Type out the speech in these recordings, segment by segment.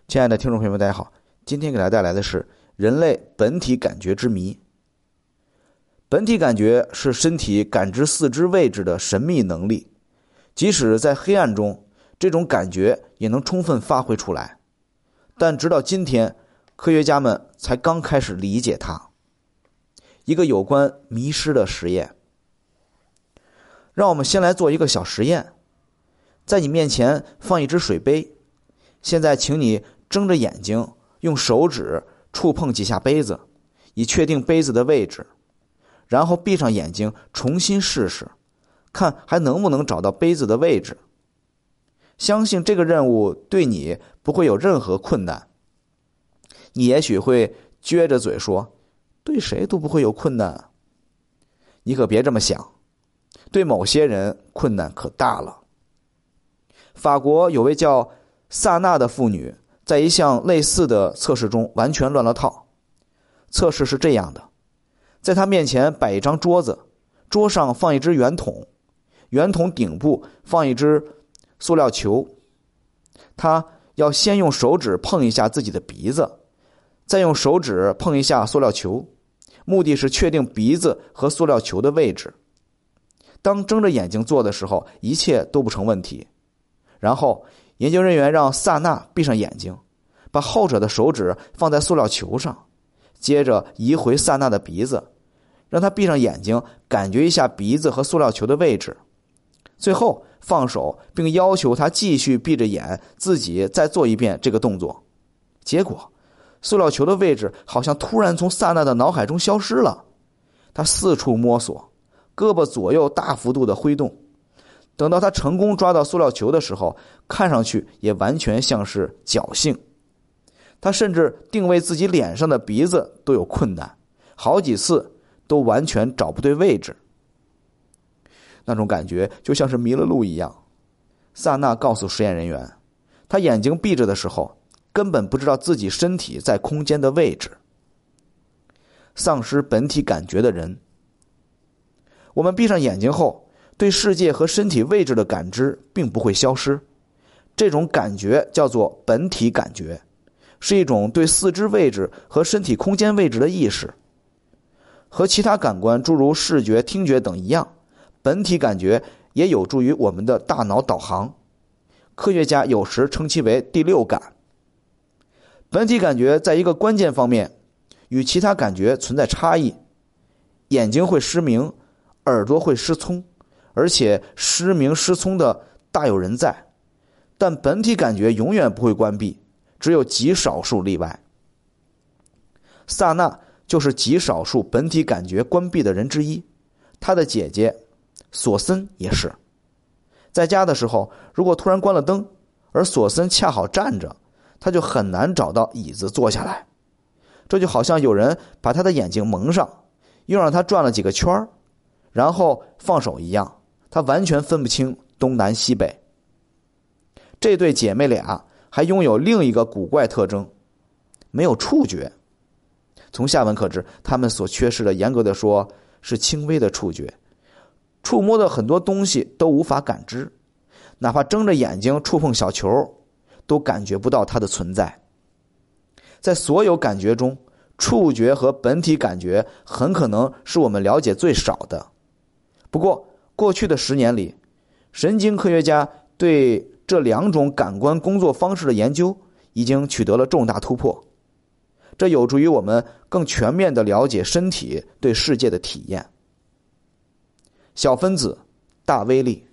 亲爱的听众朋友们，大家好，今天给大家带来的是人类本体感觉之谜。本体感觉是身体感知四肢位置的神秘能力，即使在黑暗中，这种感觉也能充分发挥出来。但直到今天，科学家们才刚开始理解它。一个有关迷失的实验。让我们先来做一个小实验，在你面前放一只水杯，现在请你睁着眼睛，用手指触碰几下杯子，以确定杯子的位置，然后闭上眼睛重新试试，看还能不能找到杯子的位置。相信这个任务对你不会有任何困难。你也许会撅着嘴说，对谁都不会有困难。你可别这么想，对某些人困难可大了。法国有位叫萨娜的妇女，在一项类似的测试中完全乱了套。测试是这样的，在她面前摆一张桌子，桌上放一只圆筒，圆筒顶部放一只塑料球。她要先用手指碰一下自己的鼻子，再用手指碰一下塑料球，目的是确定鼻子和塑料球的位置。当睁着眼睛做的时候，一切都不成问题。然后研究人员让萨娜闭上眼睛，把后者的手指放在塑料球上，接着移回萨娜的鼻子，让她闭上眼睛感觉一下鼻子和塑料球的位置，最后放手，并要求她继续闭着眼自己再做一遍这个动作。结果塑料球的位置好像突然从萨娜的脑海中消失了。她四处摸索，胳膊左右大幅度的挥动，等到他成功抓到塑料球的时候，看上去也完全像是侥幸。他甚至定位自己脸上的鼻子都有困难，好几次都完全找不对位置。那种感觉就像是迷了路一样。萨娜告诉实验人员，他眼睛闭着的时候，根本不知道自己身体在空间的位置。丧失本体感觉的人。我们闭上眼睛后，对世界和身体位置的感知并不会消失，这种感觉叫做本体感觉，是一种对四肢位置和身体空间位置的意识。和其他感官诸如视觉、听觉等一样，本体感觉也有助于我们的大脑导航。科学家有时称其为第六感。本体感觉在一个关键方面与其他感觉存在差异，眼睛会失明，耳朵会失聪，而且失明失聪的大有人在，但本体感觉永远不会关闭，只有极少数例外。萨娜就是极少数本体感觉关闭的人之一，他的姐姐索森也是。在家的时候，如果突然关了灯，而索森恰好站着，他就很难找到椅子坐下来。这就好像有人把他的眼睛蒙上，又让他转了几个圈，然后放手一样，他完全分不清东南西北。这对姐妹俩还拥有另一个古怪特征，没有触觉。从下文可知，他们所缺失的严格的说是轻微的触觉，触摸的很多东西都无法感知，哪怕睁着眼睛触碰小球，都感觉不到它的存在。在所有感觉中，触觉和本体感觉很可能是我们了解最少的。不过过去的10年里，神经科学家对这两种感官工作方式的研究已经取得了重大突破，这有助于我们更全面地了解身体对世界的体验。小分子大威力。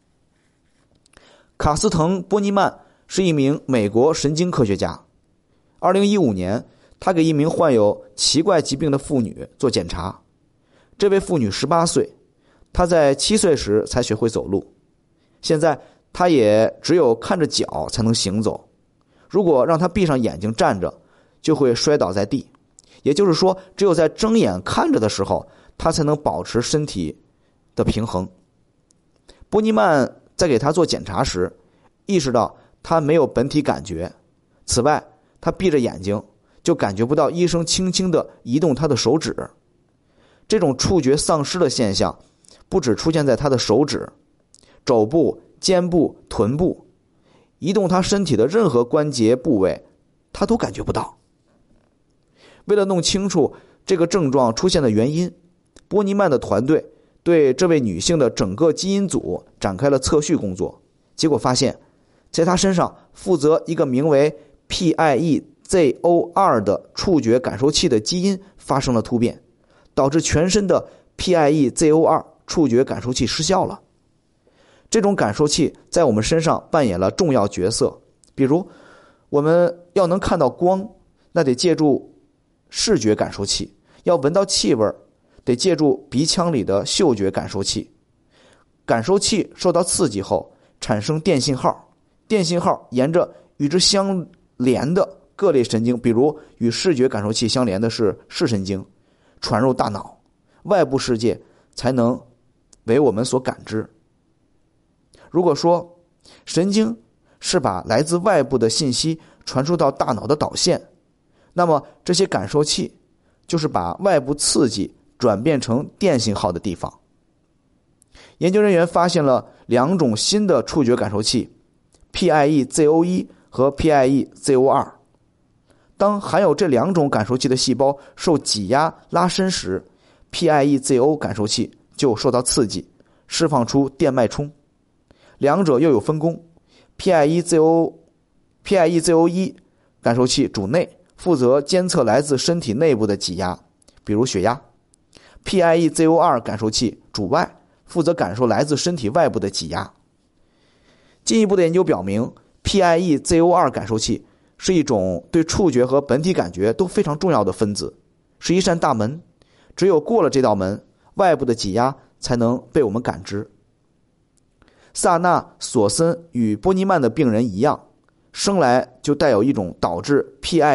卡斯滕·波尼曼是一名美国神经科学家。2015年，他给一名患有奇怪疾病的妇女做检查。这位妇女18岁，她在7岁时才学会走路，现在她也只有看着脚才能行走。如果让她闭上眼睛站着，就会摔倒在地。也就是说，只有在睁眼看着的时候，她才能保持身体的平衡。波尼曼在给她做检查时，意识到她没有本体感觉。此外，她闭着眼睛就感觉不到医生轻轻地移动她的手指。这种触觉丧失的现象不只出现在她的手指、肘部、肩部、臀部，移动她身体的任何关节部位他都感觉不到。为了弄清楚这个症状出现的原因，波尼曼的团队对这位女性的整个基因组展开了测序工作，结果发现，在她身上负责一个名为 PIEZO2 的触觉感受器的基因发生了突变，导致全身的 PIEZO2 触觉感受器失效了。这种感受器在我们身上扮演了重要角色，比如我们要能看到光，那得借助视觉感受器；要闻到气味，得借助鼻腔里的嗅觉感受器。感受器受到刺激后产生电信号，电信号沿着与之相连的各类神经，比如与视觉感受器相连的是视神经，传入大脑，外部世界才能为我们所感知。如果说神经是把来自外部的信息传输到大脑的导线，那么这些感受器就是把外部刺激转变成电信号的地方。研究人员发现了2种新的触觉感受器 PIEZO1 和 PIEZO2。当含有这2种感受器的细胞受挤压拉伸时， PIEZO 感受器就受到刺激，释放出电脉冲。两者又有分工， PIEZO1 感受器主内，负责监测来自身体内部的挤压，比如血压。 PIEZO2 感受器主外，负责感受来自身体外部的挤压。进一步的研究表明， PIEZO2 感受器是一种对触觉和本体感觉都非常重要的分子，是一扇大门，只有过了这道门，外部的挤压才能被我们感知。萨纳、索森与波尼曼的病人一样，生来就带有一种导致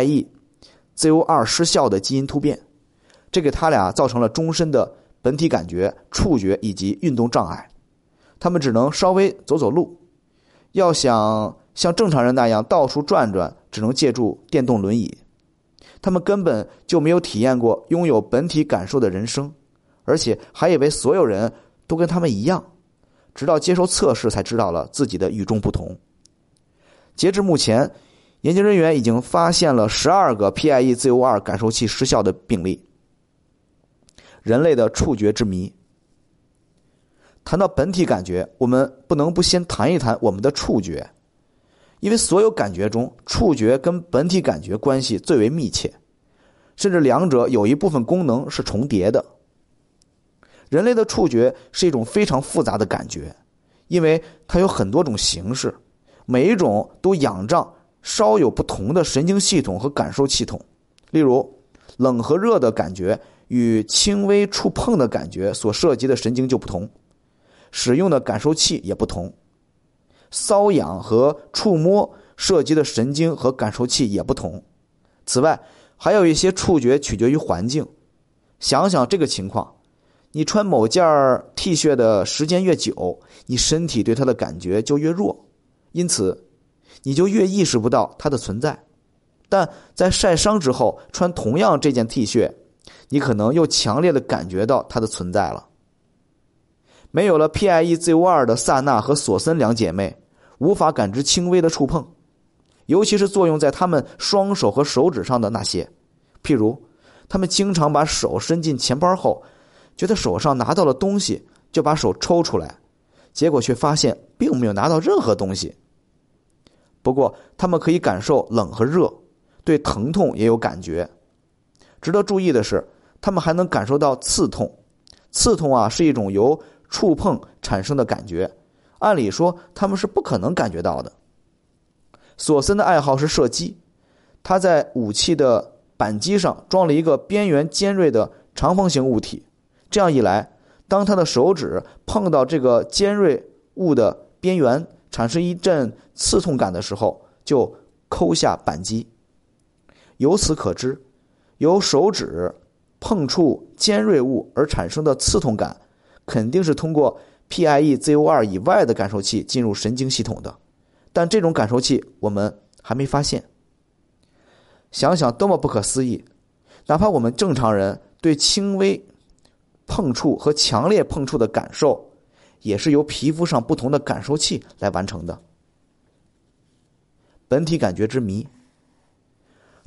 PIEZO2 失效的基因突变，这给他俩造成了终身的本体感觉、触觉以及运动障碍。他们只能稍微走走路，要想像正常人那样到处转转，只能借助电动轮椅。他们根本就没有体验过拥有本体感受的人生，而且还以为所有人都跟他们一样，直到接受测试才知道了自己的与众不同。截至目前，研究人员已经发现了12个 PIEZO2 感受器失效的病例。人类的触觉之谜。谈到本体感觉，我们不能不先谈一谈我们的触觉，因为所有感觉中，触觉跟本体感觉关系最为密切，甚至两者有一部分功能是重叠的。人类的触觉是一种非常复杂的感觉，因为它有很多种形式，每一种都仰仗稍有不同的神经系统和感受系统。例如，冷和热的感觉与轻微触碰的感觉所涉及的神经就不同，使用的感受器也不同。瘙痒和触摸涉及的神经和感受器也不同。此外，还有一些触觉取决于环境。想想这个情况，你穿某件 T 恤的时间越久，你身体对它的感觉就越弱，因此你就越意识不到它的存在。但在晒伤之后，穿同样这件 T 恤，你可能又强烈地感觉到它的存在了。没有了 PIEZO2 的萨纳和索森两姐妹无法感知轻微的触碰，尤其是作用在她们双手和手指上的那些。譬如，她们经常把手伸进钱包后，觉得手上拿到了东西，就把手抽出来，结果却发现并没有拿到任何东西。不过，她们可以感受冷和热，对疼痛也有感觉。值得注意的是，她们还能感受到刺痛。刺痛是一种由触碰产生的感觉，按理说他们是不可能感觉到的。索森的爱好是射击，他在武器的扳机上装了一个边缘尖锐的长方形物体，这样一来，当他的手指碰到这个尖锐物的边缘，产生一阵刺痛感的时候，就抠下扳机。由此可知，由手指碰触尖锐物而产生的刺痛感，肯定是通过 PIEZO2 以外的感受器进入神经系统的，但这种感受器我们还没发现。想想多么不可思议，哪怕我们正常人对轻微碰触和强烈碰触的感受，也是由皮肤上不同的感受器来完成的。本体感觉之谜。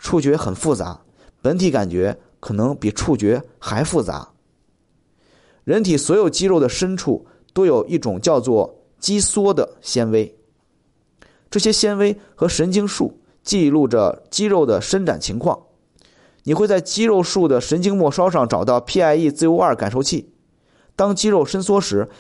触觉很复杂，本体感觉可能比触觉还复杂。人体所有肌肉的深处都有一种叫做肌梭的纤维，这些纤维和神经束记录着肌肉的伸展情况。你会在肌肉束的神经末梢上找到 PIE-ZO2 感受器，当肌肉伸缩时，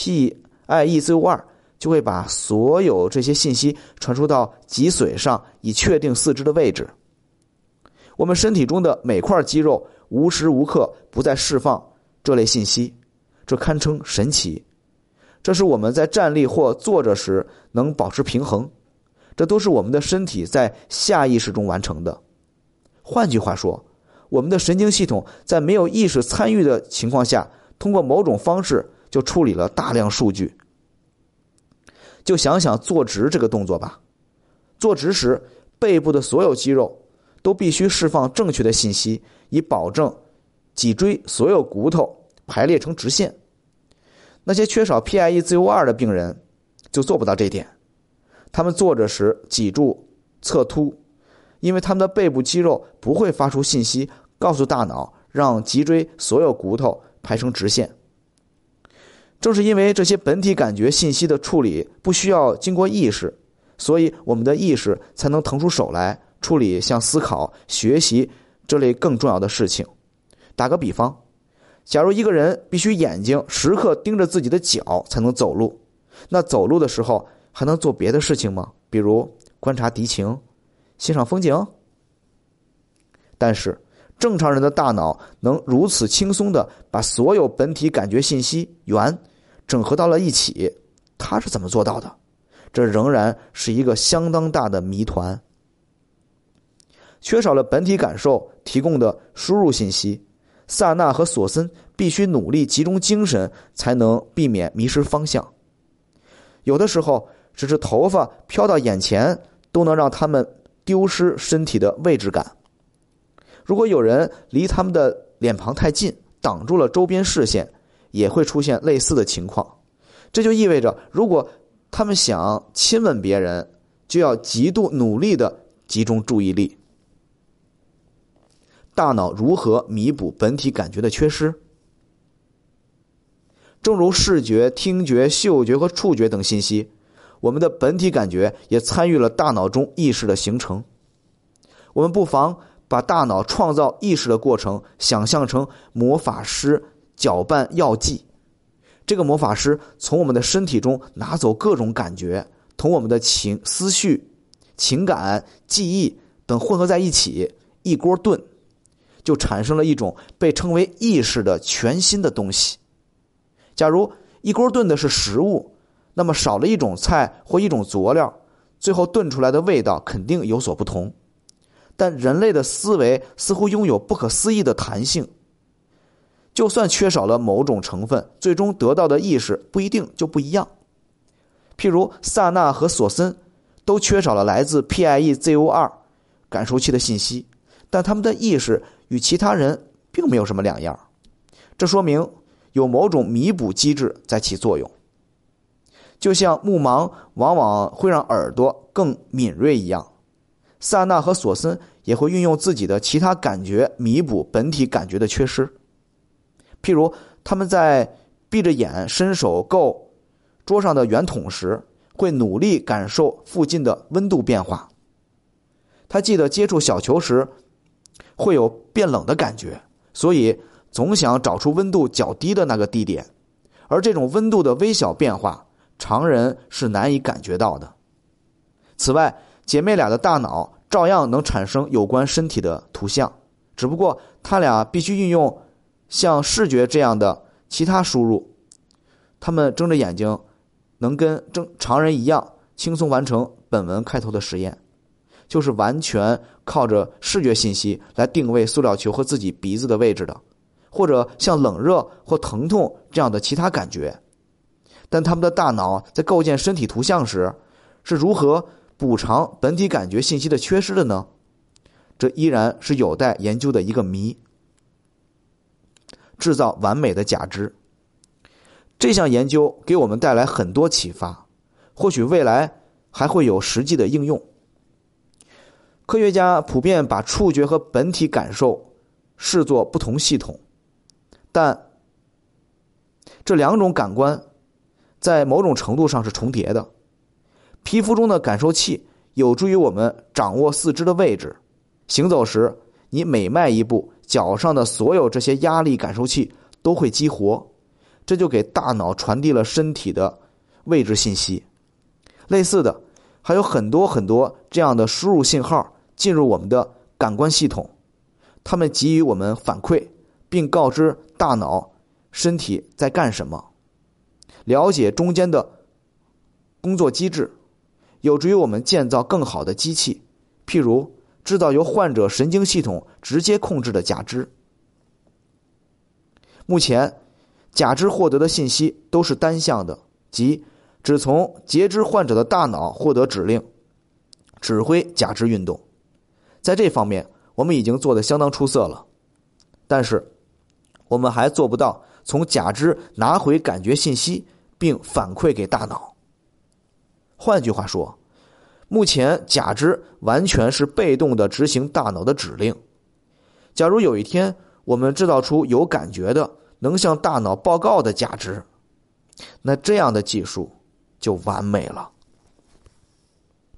PIE-ZO2 就会把所有这些信息传输到脊髓上，以确定四肢的位置。我们身体中的每块肌肉无时无刻不在释放这类信息，这堪称神奇。这是我们在站立或坐着时能保持平衡，这都是我们的身体在下意识中完成的。换句话说，我们的神经系统在没有意识参与的情况下，通过某种方式就处理了大量数据。就想想坐直这个动作吧，坐直时，背部的所有肌肉都必须释放正确的信息，以保证脊椎所有骨头排列成直线。那些缺少 PIE-ZO2 的病人就做不到这点，他们坐着时脊柱侧凸，因为他们的背部肌肉不会发出信息告诉大脑让脊椎所有骨头排成直线。正是因为这些本体感觉信息的处理不需要经过意识，所以我们的意识才能腾出手来处理像思考、学习这类更重要的事情。打个比方，假如一个人必须眼睛时刻盯着自己的脚才能走路，那走路的时候还能做别的事情吗？比如观察敌情、欣赏风景？但是正常人的大脑能如此轻松地把所有本体感觉信息源整合到了一起，他是怎么做到的？这仍然是一个相当大的谜团。缺少了本体感受提供的输入信息，萨纳和索森必须努力集中精神，才能避免迷失方向。有的时候，只是头发飘到眼前，都能让他们丢失身体的位置感。如果有人离他们的脸庞太近，挡住了周边视线，也会出现类似的情况。这就意味着，如果他们想亲吻别人，就要极度努力地集中注意力。大脑如何弥补本体感觉的缺失？正如视觉、听觉、嗅觉和触觉等信息，我们的本体感觉也参与了大脑中意识的形成。我们不妨把大脑创造意识的过程想象成魔法师搅拌药剂。这个魔法师从我们的身体中拿走各种感觉，同我们的思绪、情感、记忆等混合在一起，一锅炖，就产生了一种被称为意识的全新的东西。假如一锅炖的是食物，那么少了一种菜或一种佐料，最后炖出来的味道肯定有所不同。但人类的思维似乎拥有不可思议的弹性，就算缺少了某种成分，最终得到的意识不一定就不一样。譬如萨纳和索森都缺少了来自 PIE-ZO2 感受器的信息，但他们的意识与其他人并没有什么两样。这说明有某种弥补机制在起作用，就像目盲往往会让耳朵更敏锐一样，萨纳和索森也会运用自己的其他感觉弥补本体感觉的缺失。譬如他们在闭着眼伸手够桌上的圆筒时，会努力感受附近的温度变化。他记得接触小球时会有变冷的感觉，所以总想找出温度较低的那个地点，而这种温度的微小变化，常人是难以感觉到的。此外，姐妹俩的大脑照样能产生有关身体的图像，只不过他俩必须运用像视觉这样的其他输入。他们睁着眼睛能跟常人一样轻松完成本文开头的实验，就是完全靠着视觉信息来定位塑料球和自己鼻子的位置的，或者像冷热或疼痛这样的其他感觉。但他们的大脑在构建身体图像时，是如何补偿本体感觉信息的缺失的呢？这依然是有待研究的一个谜。制造完美的假肢，这项研究给我们带来很多启发，或许未来还会有实际的应用。 科学家普遍把触觉和本体感受视作不同系统，但这两种感官在某种程度上是重叠的。皮肤中的感受器有助于我们掌握四肢的位置，行走时你每迈一步，脚上的所有这些压力感受器都会激活，这就给大脑传递了身体的位置信息。类似的，还有很多这样的输入信号进入我们的感官系统，它们给予我们反馈，并告知大脑身体在干什么。了解中间的工作机制，有助于我们建造更好的机器，譬如制造由患者神经系统直接控制的假肢。目前，假肢获得的信息都是单向的，即只从截肢患者的大脑获得指令，指挥假肢运动。在这方面，我们已经做得相当出色了，但是我们还做不到从假肢拿回感觉信息并反馈给大脑。换句话说，目前假肢完全是被动地执行大脑的指令。假如有一天我们制造出有感觉的能向大脑报告的假肢，那这样的技术就完美了。